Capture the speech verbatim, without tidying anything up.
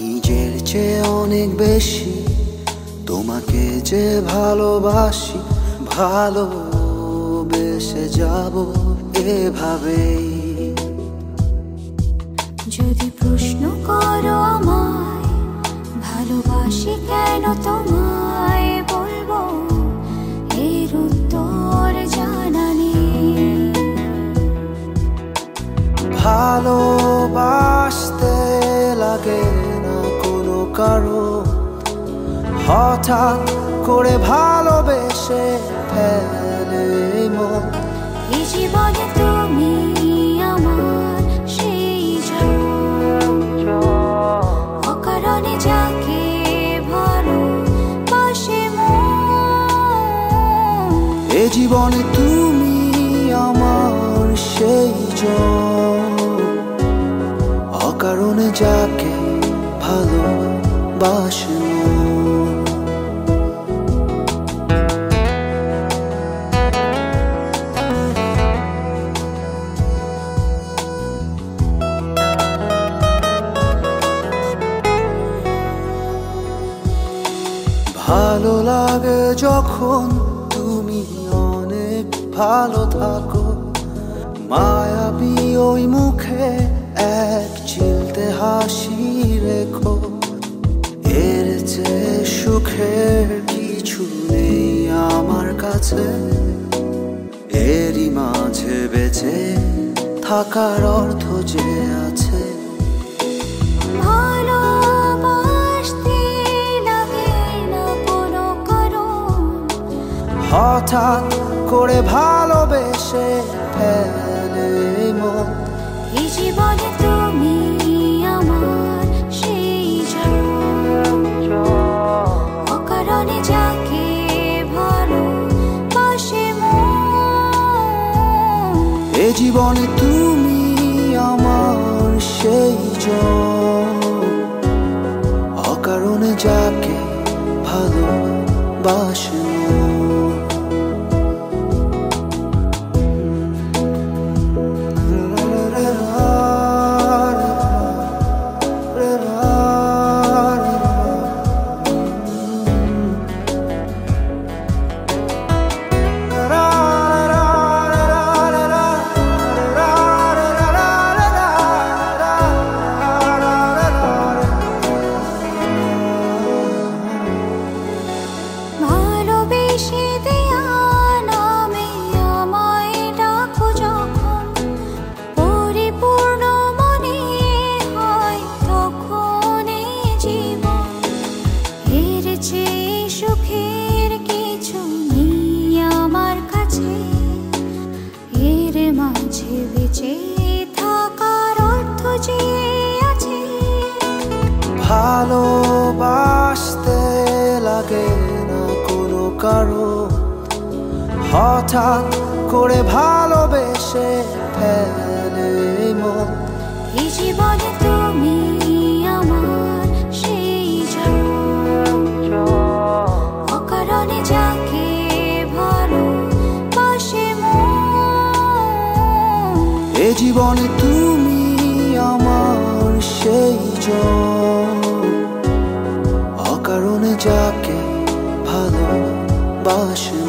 নিজের চেয়ে অনেক বেশি তোমাকে যে ভালোবাসি, ভালোবেসে যাব এভাবেই। যদি প্রশ্ন করো আমায় ভালোবাসি কেন তোমায়, বলবো এর উত্তর জানা নেই। ভালোবাসতে লাগে না কোনো কারো, হঠাৎ করে ভালোবেসে ফেলে মন। এই জীবনে তুমি আমার সেই জন, অকারণে যাকে ভালোবাসে মন। এ জীবনে তুমি আমার সেই জন, অকারণে যাকে ভালোবাসে মন। ভালো লাগে যখন তুমি অনেক ভালো থাকো, মায়াবী ওই মুখে এক চিলতে হাসি রেখো। এর চেয়ে সুখের কিছু নেই আমার কাছে, এরই মাঝে বেঁচে থাকার অর্থ যে আছে। হঠাৎ করে ভালোবেসে ফেলে মন। এই জীবনে তুমি আমার সেই জন, অকারণে যাকে ভালোবাসে মন। এ জীবনে তুমি আমার সেই জন, অকারণে যাকে ভালোবাসে মন। সুখের কিছু নেই আমার কাছে, এর মাঝে বেঁচে থাকার অর্থ যে আছে। ভালোবাসতে লাগে না কোনো কারো, হঠাৎ করে ভালোবেসে ফেলে মন। এই জীবনে তুমি আমার সেই জন, অকারণে যাকে ভালোবাসে মন। এ জীবনে তুমি আমার সেই জন, অকারণে যাকে ভালোবাসে।